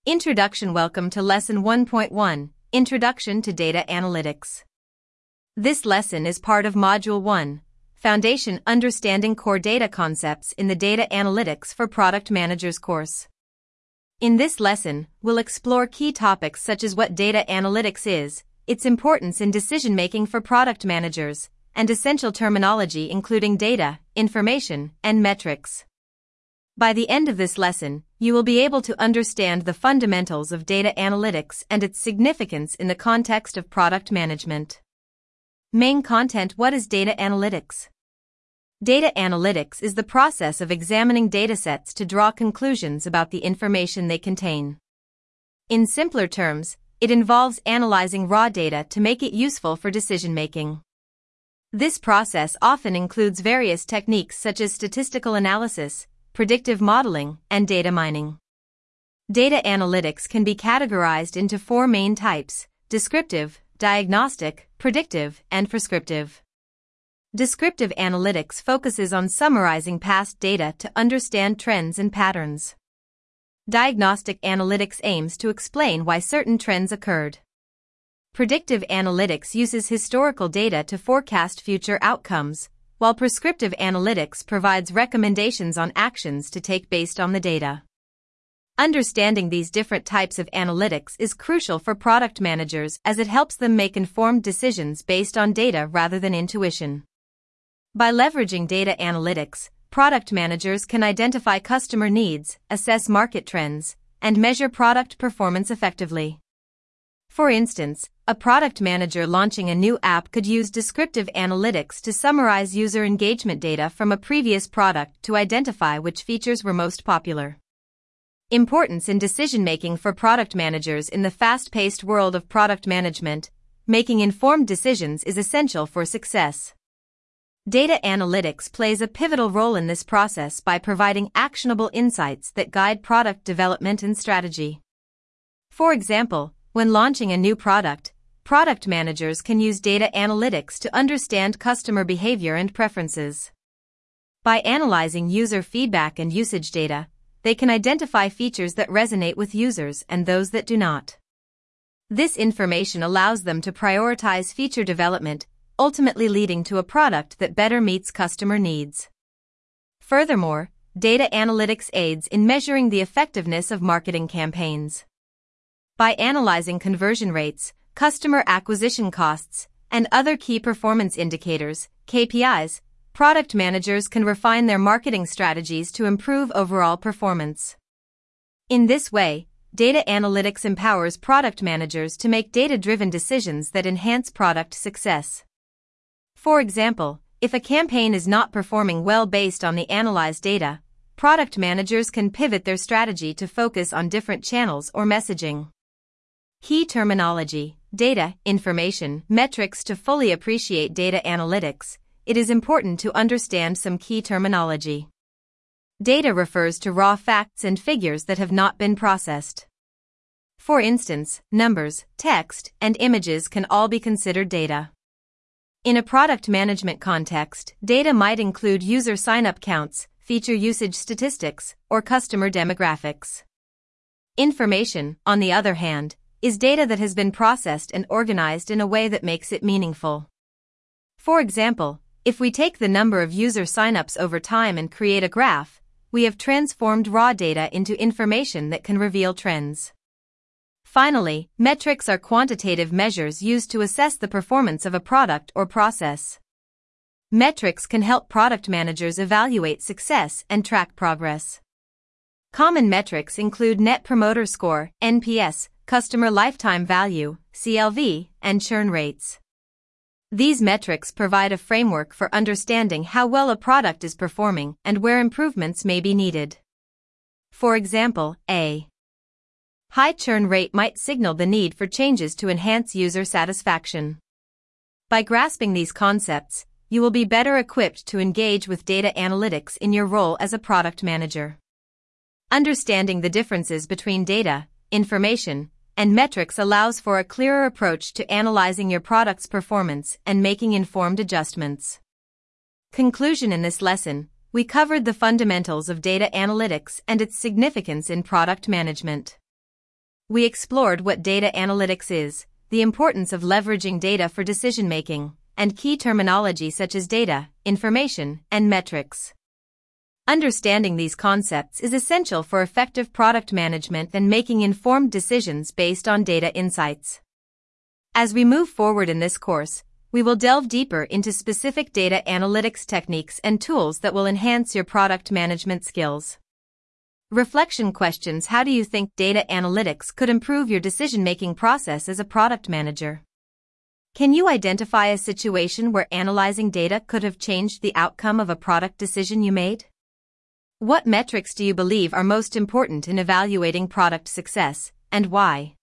Introduction. Welcome to Lesson 1.1, Introduction to Data Analytics. This lesson is part of Module 1, Foundation Understanding Core Data Concepts in the Data Analytics for Product Managers course. In this lesson, we'll explore key topics such as what data analytics is, its importance in decision-making for product managers, and essential terminology including data, information, and metrics. By the end of this lesson, you will be able to understand the fundamentals of data analytics and its significance in the context of product management. Main content. What is data analytics? Data analytics is the process of examining datasets to draw conclusions about the information they contain. In simpler terms, it involves analyzing raw data to make it useful for decision-making. This process often includes various techniques such as statistical analysis, predictive modeling, and data mining. Data analytics can be categorized into four main types: descriptive, diagnostic, predictive, and prescriptive. Descriptive analytics focuses on summarizing past data to understand trends and patterns. Diagnostic analytics aims to explain why certain trends occurred. Predictive analytics uses historical data to forecast future outcomes, while prescriptive analytics provides recommendations on actions to take based on the data. Understanding these different types of analytics is crucial for product managers as it helps them make informed decisions based on data rather than intuition. By leveraging data analytics, product managers can identify customer needs, assess market trends, and measure product performance effectively. For instance, a product manager launching a new app could use descriptive analytics to summarize user engagement data from a previous product to identify which features were most popular. Importance in decision-making for product managers. In the fast-paced world of product management, making informed decisions is essential for success. Data analytics plays a pivotal role in this process by providing actionable insights that guide product development and strategy. For example, when launching a new product managers can use data analytics to understand customer behavior and preferences. By analyzing user feedback and usage data, they can identify features that resonate with users and those that do not. This information allows them to prioritize feature development, ultimately leading to a product that better meets customer needs. Furthermore, data analytics aids in measuring the effectiveness of marketing campaigns. By analyzing conversion rates, customer acquisition costs, and other key performance indicators, KPIs, product managers can refine their marketing strategies to improve overall performance. In this way, data analytics empowers product managers to make data-driven decisions that enhance product success. For example, if a campaign is not performing well based on the analyzed data, product managers can pivot their strategy to focus on different channels or messaging. Key terminology: data, information, metrics. To fully appreciate data analytics, it is important to understand some key terminology. Data refers to raw facts and figures that have not been processed. For instance, numbers, text, and images can all be considered data. In a product management context, data might include user sign-up counts, feature usage statistics, or customer demographics. Information, on the other hand, is data that has been processed and organized in a way that makes it meaningful. For example, if we take the number of user signups over time and create a graph, we have transformed raw data into information that can reveal trends. Finally, metrics are quantitative measures used to assess the performance of a product or process. Metrics can help product managers evaluate success and track progress. Common metrics include Net Promoter Score, NPS, Customer Lifetime Value, CLV, and churn rates. These metrics provide a framework for understanding how well a product is performing and where improvements may be needed. For example, a high churn rate might signal the need for changes to enhance user satisfaction. By grasping these concepts, you will be better equipped to engage with data analytics in your role as a product manager. Understanding the differences between data, information, and metrics allows for a clearer approach to analyzing your product's performance and making informed adjustments. Conclusion: in this lesson, we covered the fundamentals of data analytics and its significance in product management. We explored what data analytics is, the importance of leveraging data for decision-making, and key terminology such as data, information, and metrics. Understanding these concepts is essential for effective product management and making informed decisions based on data insights. As we move forward in this course, we will delve deeper into specific data analytics techniques and tools that will enhance your product management skills. Reflection questions: how do you think data analytics could improve your decision-making process as a product manager? Can you identify a situation where analyzing data could have changed the outcome of a product decision you made? What metrics do you believe are most important in evaluating product success, and why?